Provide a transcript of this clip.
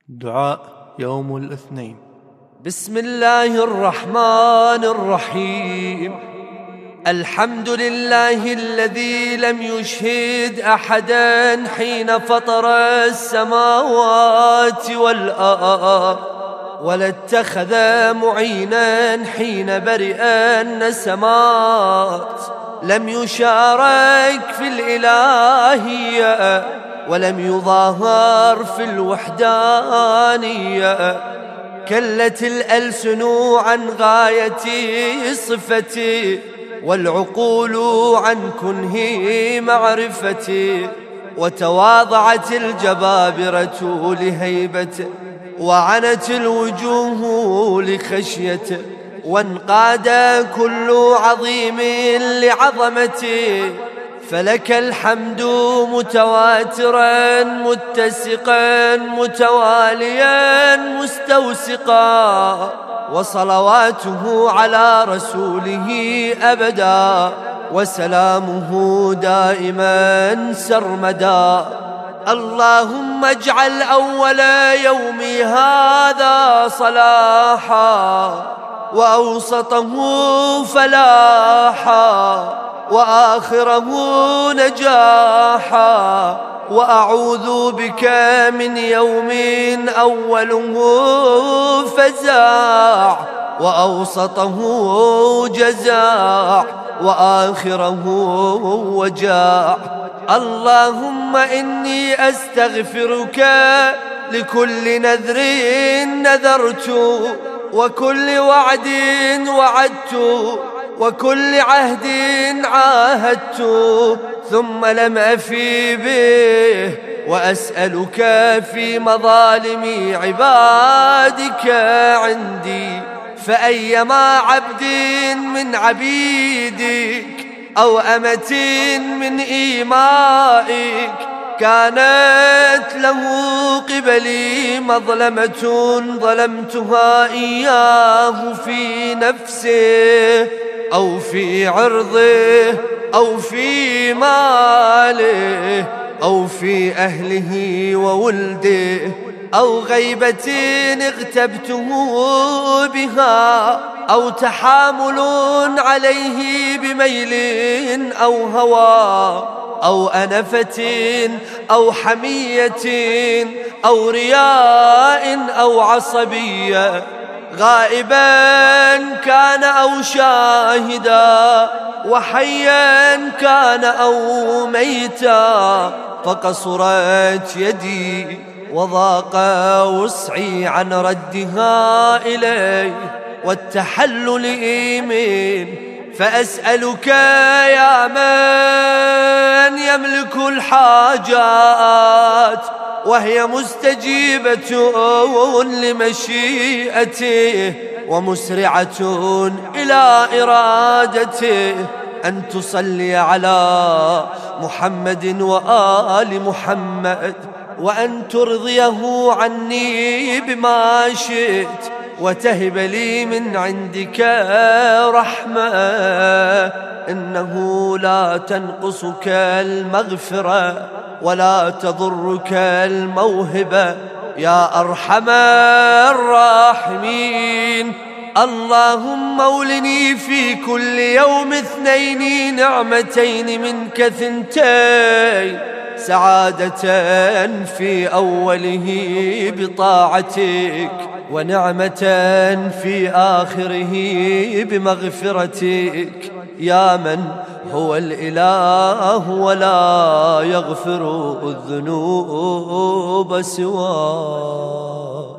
دعاء يوم الاثنين. بسم الله الرحمن الرحيم. الحمد لله الذي لم يشهد أحدا حين فطر السماوات والأرض، ولا اتخذ معينا حين برئ النسمات، لم يشارك في الإلهية ولم يظاهر في الوحدانية. كلت الألسن عن غاية صفتي، والعقول عن كنه معرفتي، وتواضعت الجبابرة لهيبته، وعنت الوجوه لخشيته، وانقاد كل عظيم لعظمته. فلك الحمد متواترا متسقا متواليا مستوسقا، وصلواته على رسوله أبدا، وسلامه دائما سرمدا. اللهم اجعل أول يومي هذا صلاحا، وأوسطه فلاحا، وآخره نجاحا، وأعوذ بك من يوم أوله فزاع، وأوسطه جزاع، وآخره وجاع. اللهم إني أستغفرك لكل نذر نذرت، وكل وعد وعدت، وكل عهد عاهدت، ثم لم أفي به. وأسألك في مظالم عبادك عندي، فأيما عبد من عبيدك أو أمة من إيمائك كانت له قبلي مظلمة ظلمتها إياه في نفسه أو في عرضه أو في ماله أو في أهله وولده، أو غيبة اغتبته بها، أو تحامل عليه بميل أو هوى، أو أنفة أو حمية أو رياء أو عصبية، غائبا كان أو شاهدا، وحيا كان أو ميتا. فقصرت يدي وضاق وسعي عن ردها إليه والتحلل منه. فأسألك يا من يملك الحاجات وهي مستجيبة لمشيئته ومسرعة إلى إرادته، أن تصلي على محمد وآل محمد، وأن ترضيه عني بما شئت، وتهب لي من عندك رحمة، إنه لا تنقصك المغفرة ولا تضرك الموهبة يا أرحم الراحمين. اللهم أولني في كل يوم اثنين نعمتين منك ثنتين، سعادة في أوله بطاعتك، ونعمة في آخره بمغفرتك، يا من هو الإله ولا يغفر الذنوب سواه.